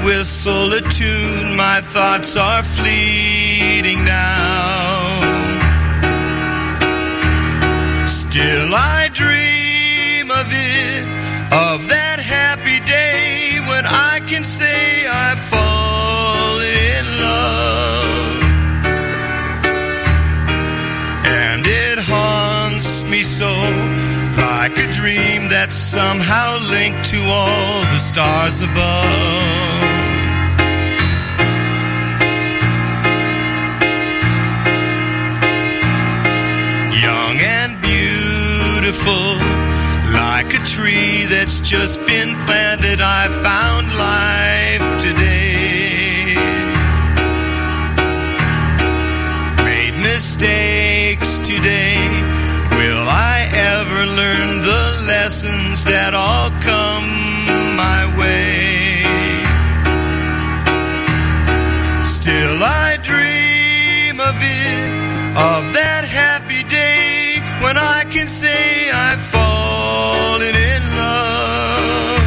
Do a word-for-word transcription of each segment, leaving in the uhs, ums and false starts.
whistle a tune, my thoughts are fleeting now. Still I dream of it, of that happy day when I can say I've fallen in love. And it haunts me so, like a dream that's somehow linked to all the stars above. Young and beautiful, like a tree that's just been planted, I found life today. Made mistakes today, will I ever learn the lessons that all come my way? Still I dream of it, of that happy day when I can say I've fallen in love.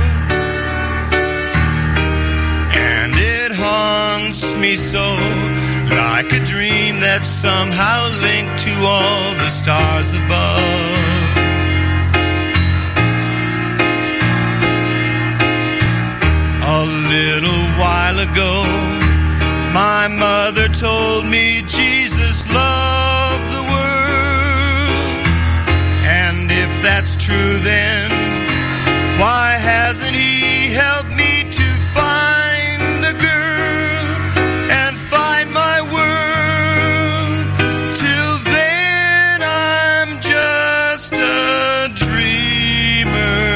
And it haunts me so, like a dream that's somehow linked to all the stars above. A little while ago, my mother told me Jesus loved the world. And if that's true, then why hasn't he helped me to find a girl and find my world? Till then I'm just a dreamer.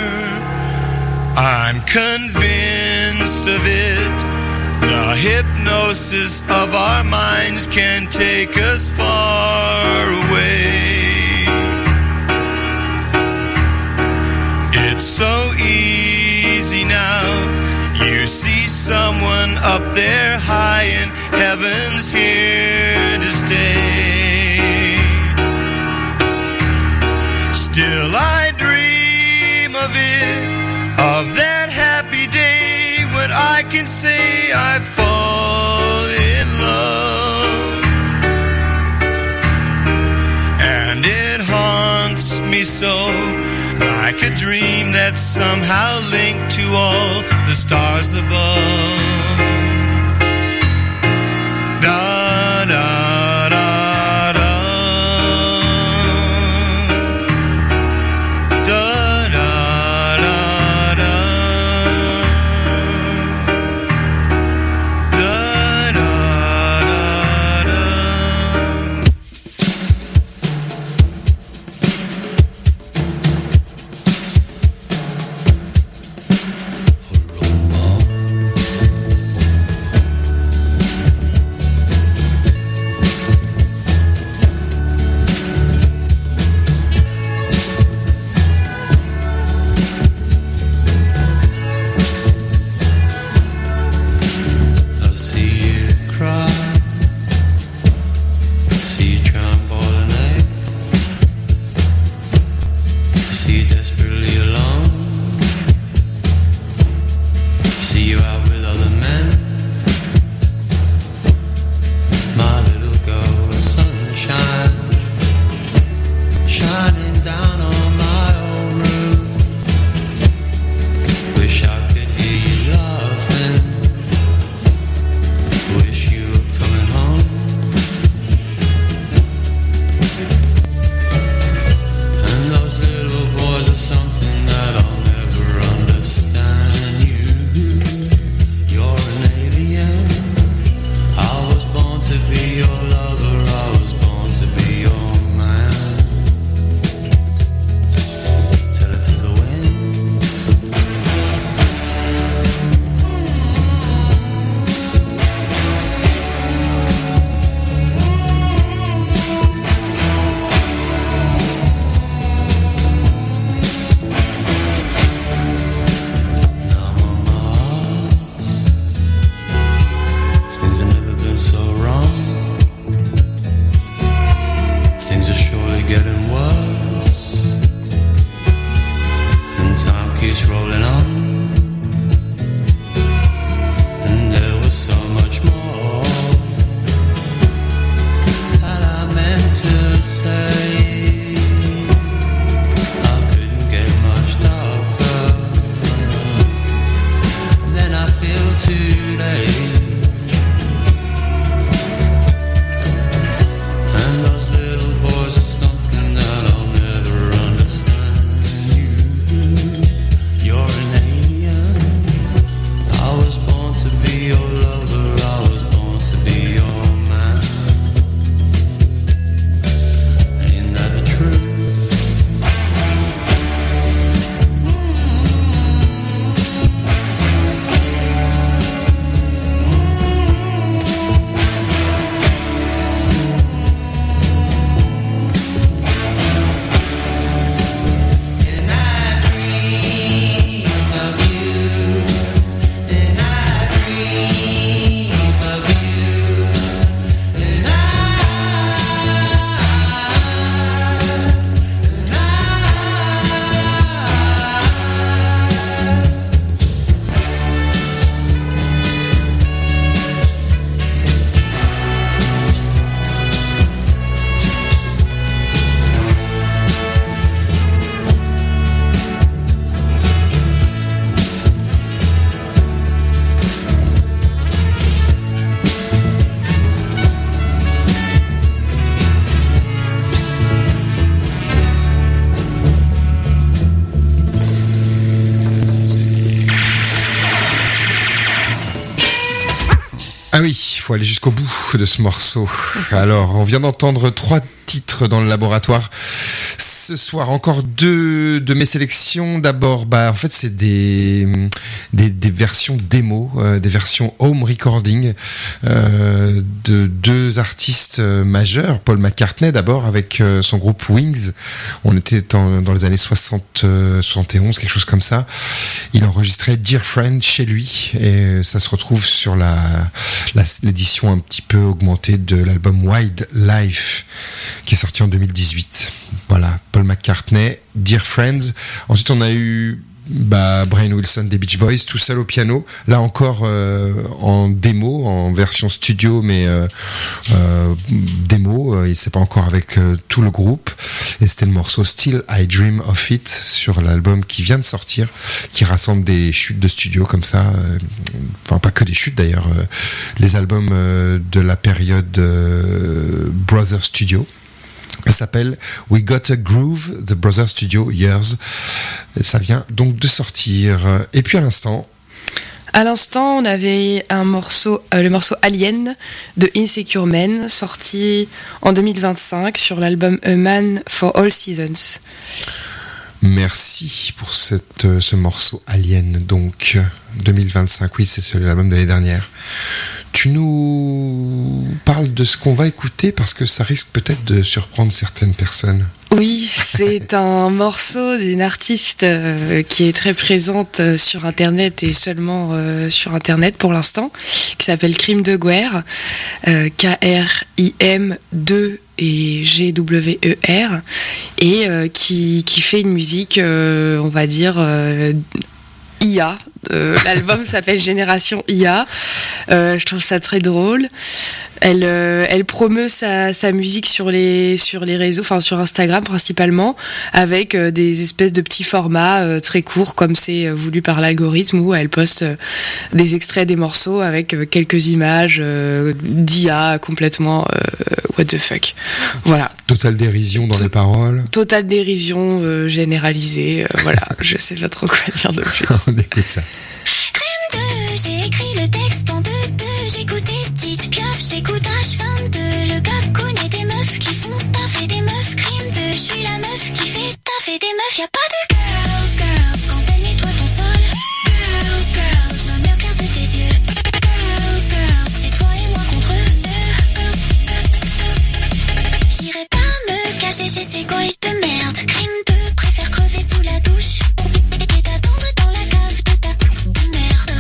I'm convinced of it. The hypnosis of our minds can take us far away. It's so easy now. You see someone up there high and heaven's here to stay. Still I dream of it, of that happy day when I can say I've fallen in love. And it haunts me so, like a dream that's somehow linked to all the stars above. Da da da da. Da da da da. Da da da da. I see you cry, I see you tremble all night, I see you desperately alone, I see you out with other men. My little girl with sunshine shining down on my old roof. Wish I could hear you laughing. Wish you were coming home. And those little boys are something that I'll never understand. You Ah oui, il faut aller jusqu'au bout de ce morceau. Alors, on vient d'entendre trois titres dans le laboratoire. Ce soir, encore deux de mes sélections. D'abord, bah, en fait, c'est des, des, des versions démo, euh, des versions home recording euh, de deux artistes majeurs. Paul McCartney, d'abord, avec euh, son groupe Wings. On était en, dans les années soixante, euh, soixante et onze, quelque chose comme ça. Il enregistrait Dear Friend chez lui et ça se retrouve sur la, la, l'édition un petit peu augmentée de l'album Wild Life qui est sorti en deux mille dix-huit. Voilà, Paul McCartney, Dear Friends. Ensuite, on a eu bah, Brian Wilson des Beach Boys, tout seul au piano. Là encore euh, en démo, en version studio, mais euh, euh, démo. Euh, c'est pas encore avec euh, tout le groupe. Et c'était le morceau Still I Dream of It sur l'album qui vient de sortir, qui rassemble des chutes de studio comme ça. Euh, enfin, pas que des chutes d'ailleurs. Euh, les albums euh, de la période euh, Brother Studio. Ça s'appelle We Got a Groove, The Brother Studio Years. Ça vient donc de sortir. Et puis à l'instant... À l'instant, on avait un morceau, euh, le morceau Alien de Insecure Men, sorti en deux mille vingt-cinq sur l'album A Man for All Seasons. Merci pour cette, ce morceau Alien, donc deux mille vingt-cinq, oui, c'est l'album de l'année dernière. Tu nous parles de ce qu'on va écouter parce que ça risque peut-être de surprendre certaines personnes. Oui, c'est un morceau d'une artiste euh, qui est très présente euh, sur Internet et seulement euh, sur Internet pour l'instant, qui s'appelle Krim de Guerre, euh, K R I M deux et G W E R, et euh, qui, qui fait une musique, euh, on va dire, euh, I A. Euh, l'album s'appelle Génération I A. Euh, je trouve ça très drôle. Elle, euh, elle promeut sa, sa musique sur les, sur les réseaux, enfin sur Instagram principalement, avec euh, des espèces de petits formats euh, très courts, comme c'est euh, voulu par l'algorithme, où elle poste euh, des extraits des morceaux avec euh, quelques images euh, d'I A complètement euh, what the fuck. Voilà. Totale dérision dans T- les paroles. Totale dérision euh, généralisée. Euh, voilà, je sais pas trop quoi dire de plus. On écoute ça. Crème deux, j'ai écrit le texte en deux deux. J'écoute Edith Piaf, j'écoute H vingt-deux. Le gars connaît des meufs qui font taffer des meufs. Crime deux, je suis la meuf qui fait taffer des meufs. Y'a pas de girls, girls quand elle nettoie ton sol. Girls, girls, je me mets au clair de tes yeux. Girls, girls, c'est toi et moi contre eux. Girls, girls, j'irai pas me cacher chez ces goïs de merde. Crime deux, préfère crever sous la douche et t'attendre dans la cave de ta merde.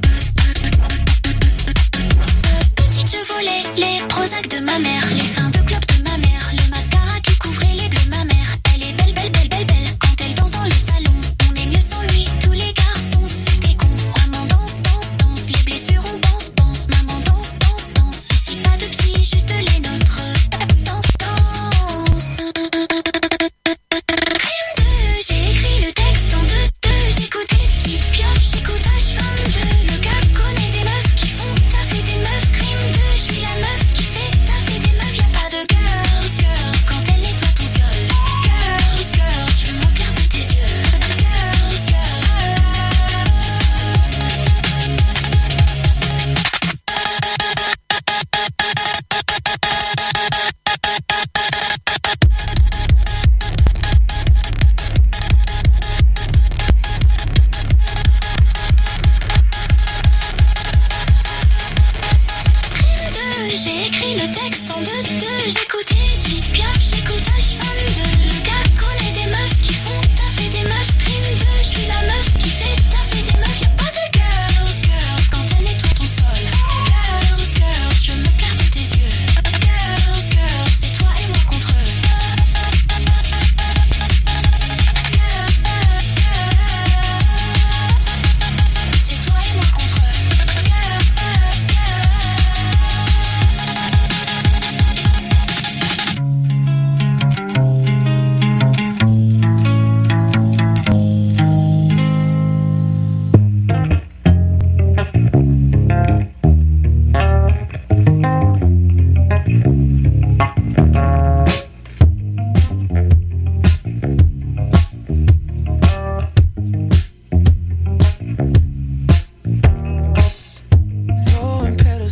Petite, je volais les Prozac de ma mère, les fins de clope de ma mère, le mascara qui couvrait les bleus ma mère. Elle est belle, belle, belle, belle, belle. Quand elle danse dans le salon, on est mieux sans lui. Tous les garçons, c'était con. Maman danse, danse, danse. Les blessures, on pense, pense. Maman danse, danse, danse. Ici pas de psy, juste les nôtres. Danse, danse. Crime deux, j'ai écrit le texte en deux deux. J'écoute Edith Piaf, j'écoute H vingt-deux. Le gars connaît des meufs qui font taffer des meufs. Crime deux, je suis la meuf qui fait taffer des meufs.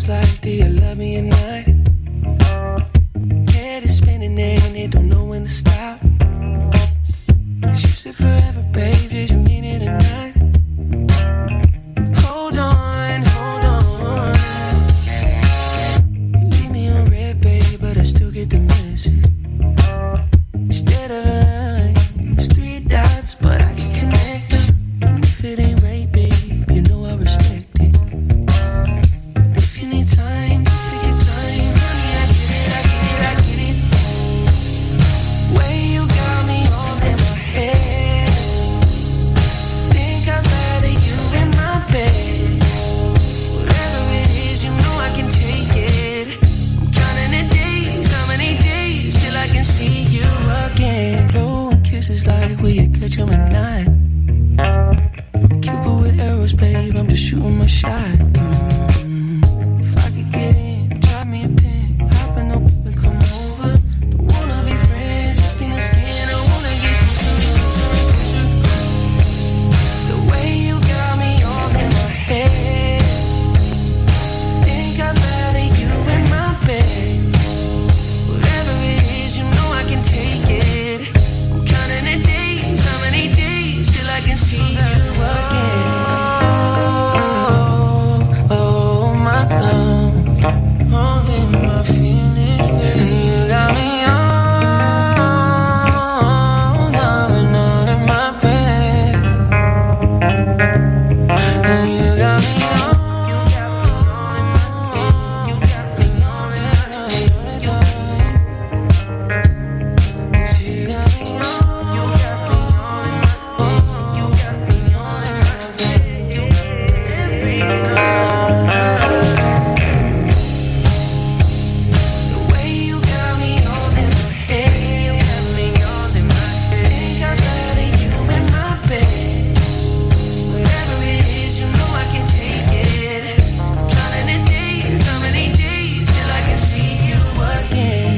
feels like, do you love me or not? Head is spinning and it don't know when to stop. You said forever, babe, did you mean it or not? Hold on, hold on. You leave me on red, babe, but I still get the message. Instead of a line, it's three dots, but I can connect them. And if it ain't right, babe, you know I respect it. But if you need time, just to get time, honey, I get it, I get it, I get it. Way you got me all in my head. Think I'd rather you in my bed. Whatever it is, you know I can take it. I'm counting the days, how many days till I can see you again. Oh, kisses like, will you catch 'em or not? I'm Cupid with arrows, babe, I'm just shooting my shot. Mm-hmm. If I could get in, drop me a pin, hop in the whip and come over. Don't wanna be friends, just in the skin, I wanna get closer, closer, closer. The way you got me all in my head. Think I'd rather you in my bed. Whatever it is, you know I can take it. I'm counting the days, how many days till I can see you again. Oh, oh my love, holding my feelings, baby. You got me all, loving all in my bed. And you got me all, you got me all in my bed. You got me all in my bed. You got me all, you got me all in my bed. You got me all in my bed. Every time. The way you got me all in my head. You got me all in my head. Think I'd rather you in my bed. Whatever it is, you know I can take it. Counting the days, how many days till I can see you again.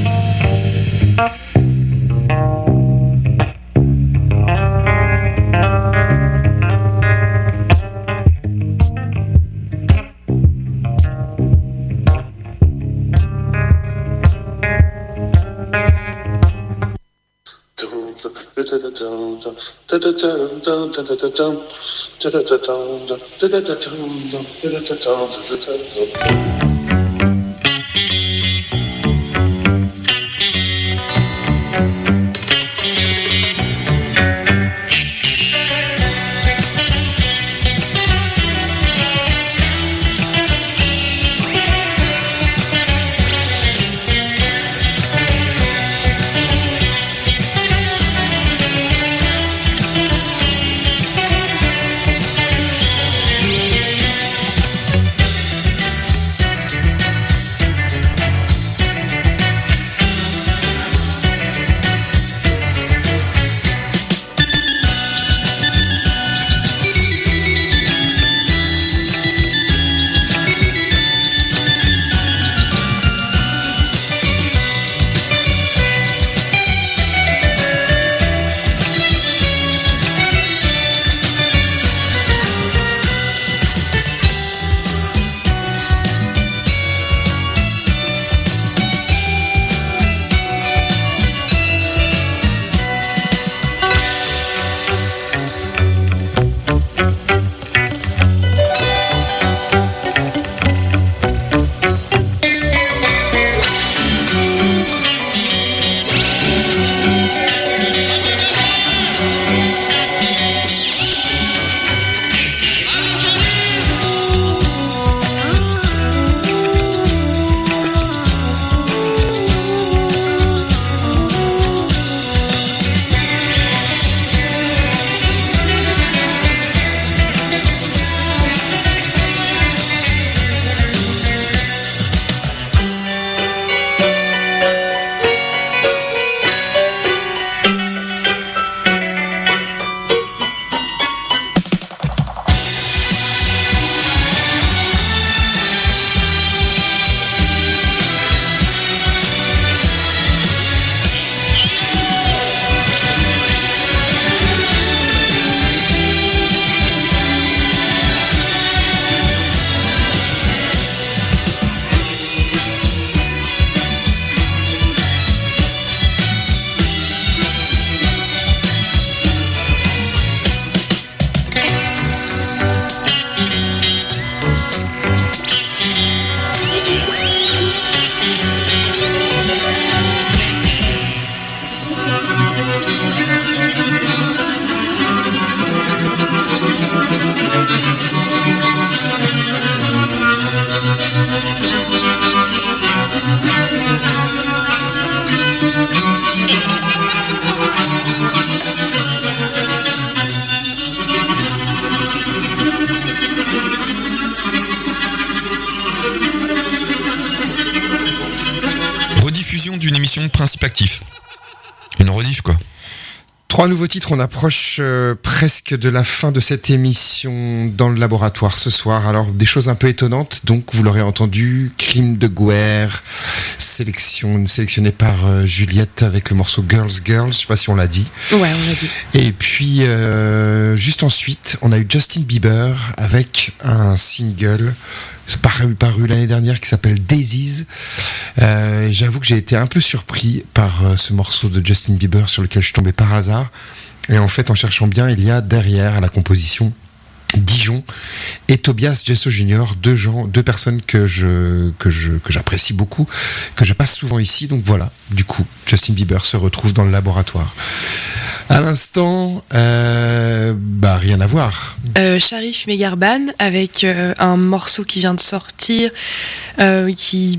d'une émission de Principe Actif. Une rediff, quoi. Trois nouveaux titres, on approche euh, presque de la fin de cette émission dans le laboratoire ce soir. Alors, des choses un peu étonnantes, donc vous l'aurez entendu, Crime de Guerre, sélection, sélectionné par euh, Juliette avec le morceau Girls Girls, je sais pas si on l'a dit. Ouais, on l'a dit. Et puis, euh, juste ensuite, on a eu Justin Bieber avec un single paru, paru l'année dernière qui s'appelle Daisies. Euh, j'avoue que j'ai été un peu surpris par euh, ce morceau de Justin Bieber sur lequel je suis tombé par hasard. Et en fait, en cherchant bien, il y a derrière à la composition Dijon et Tobias Jesso Junior, deux gens, deux personnes que je que je que j'apprécie beaucoup, que je passe souvent ici. Donc voilà, du coup, Justin Bieber se retrouve dans le laboratoire. À l'instant, euh, bah rien à voir. Euh, Sharif Megarban avec euh, un morceau qui vient de sortir, euh, qui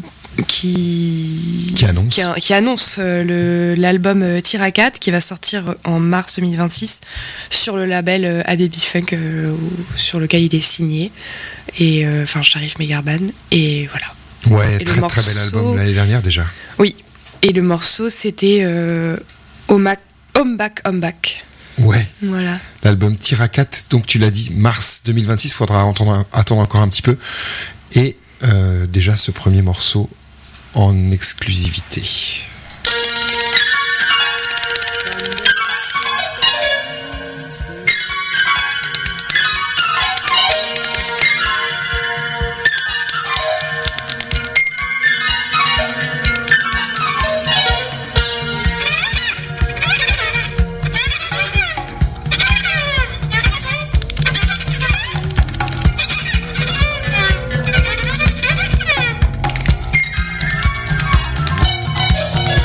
qui Qui annonce. qui, qui annonce euh, le l'album euh, Tirakat qui va sortir en mars deux mille vingt-six sur le label euh, A Baby Funk euh, sur lequel il est signé, et enfin euh, Sharif Megarban, et voilà. Ouais, et très morceau, très bel album l'année dernière déjà. Oui, et le morceau c'était euh, Home Back Home Back. Ouais. Voilà. L'album Tirakat, donc tu l'as dit, mars deux mille vingt-six, faudra entendre, attendre encore un petit peu. Et euh, déjà ce premier morceau en exclusivité. Thank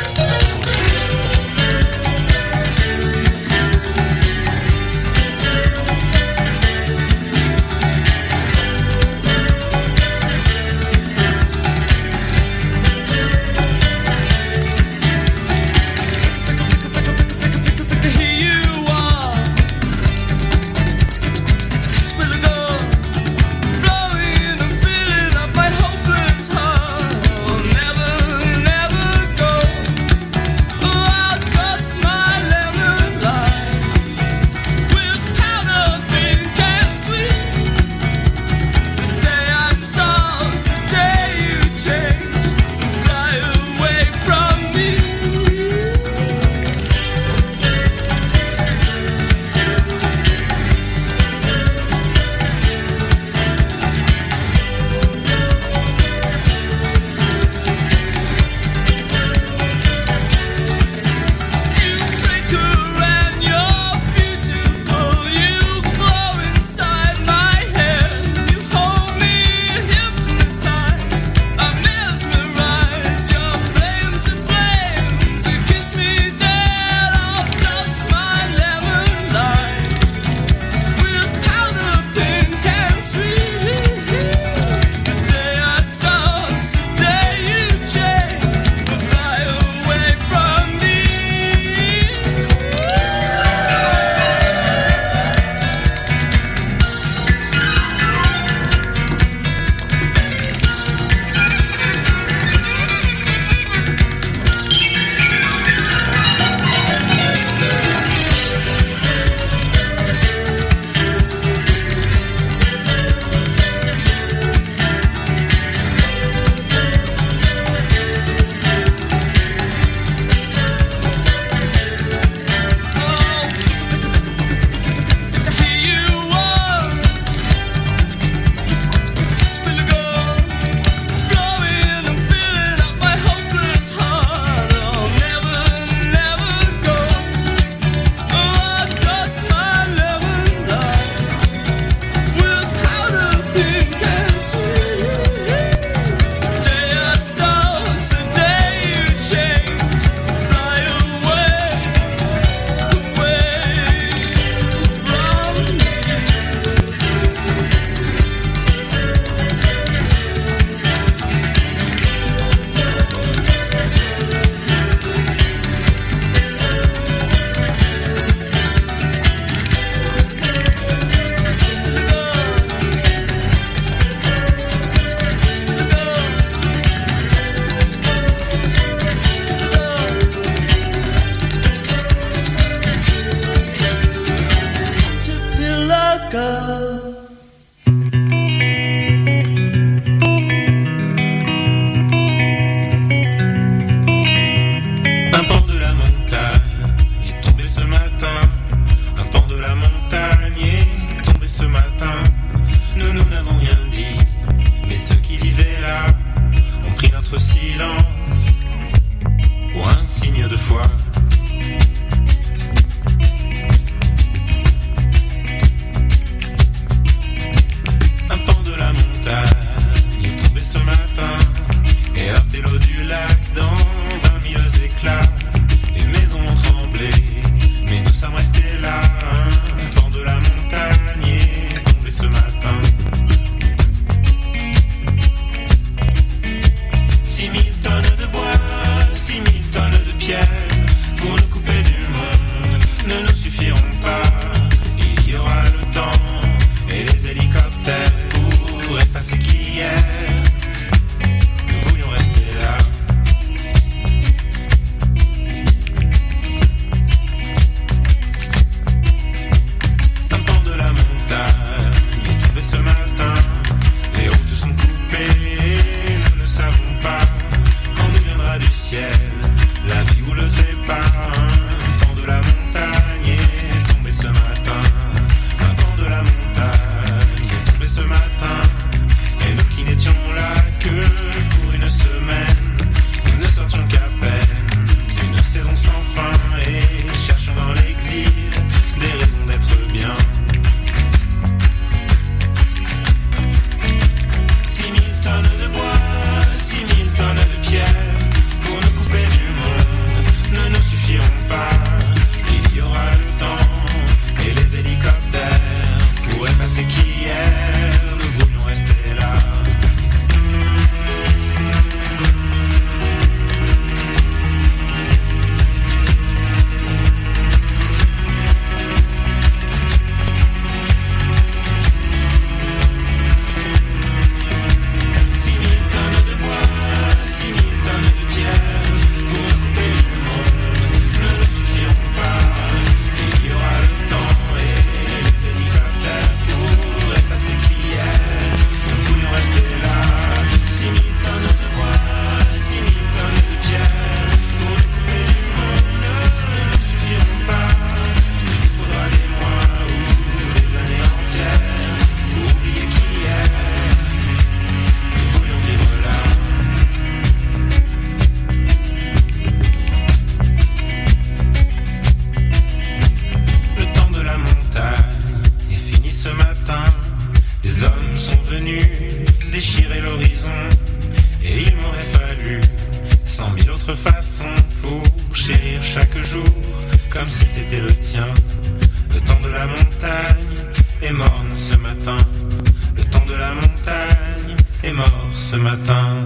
l'horizon. Et il m'aurait fallu cent mille autres façons pour chérir chaque jour, comme si c'était le tien. Le temps de la montagne est morne ce matin. Le temps de la montagne est mort ce matin.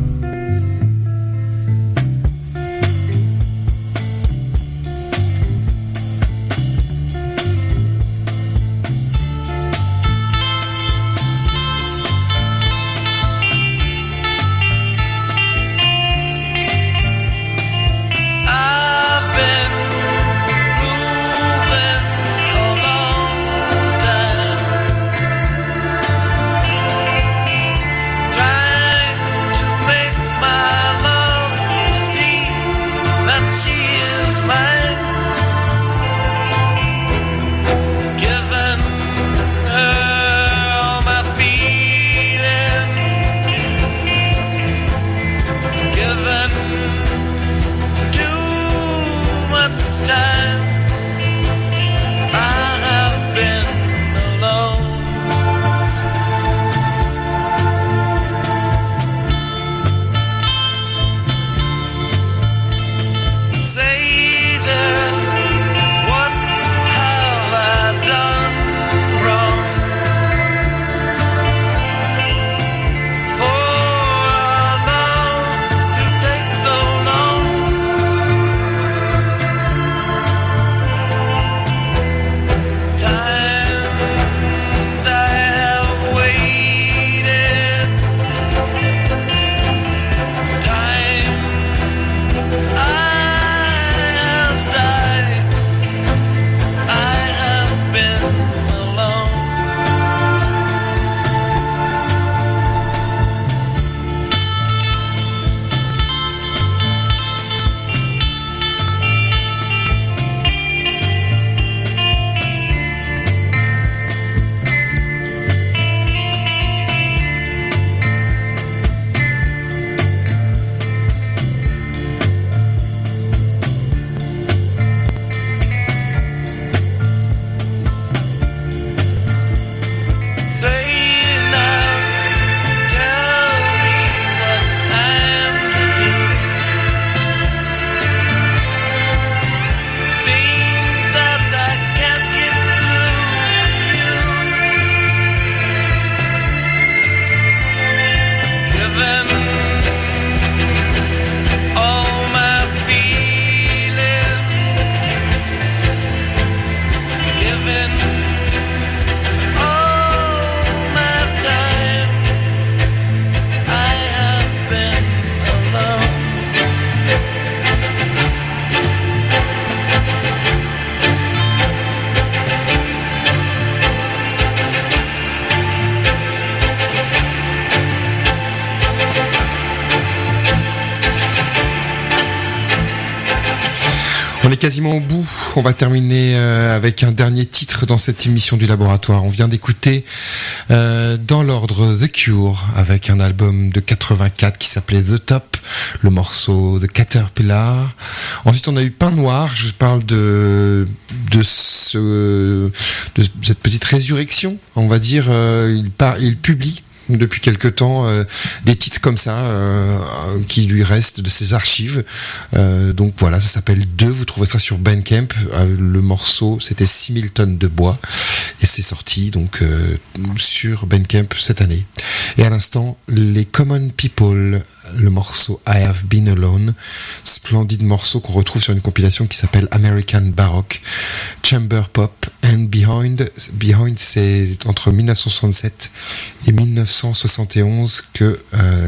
On est quasiment au bout. On va terminer euh, avec un dernier titre dans cette émission du laboratoire. On vient d'écouter euh, dans l'ordre The Cure avec un album de quatre-vingt-quatre qui s'appelait The Top, le morceau The Caterpillar. Ensuite, on a eu Pain Noir. Je parle de de ce de cette petite résurrection, on va dire. Euh, il part, il publie depuis quelque temps euh, des titres comme ça euh, qui lui restent de ses archives, euh, donc voilà, ça s'appelle deux, vous trouverez ça sur Bandcamp. Euh, le morceau c'était six mille tonnes de bois et c'est sorti donc euh, sur Bandcamp cette année. Et à l'instant, les Common People, le morceau I Have Been Alone, splendide morceau qu'on retrouve sur une compilation qui s'appelle American Baroque Chamber Pop and Behind. Behind, c'est entre mille neuf cent soixante-sept et mille neuf cent soixante et onze que euh,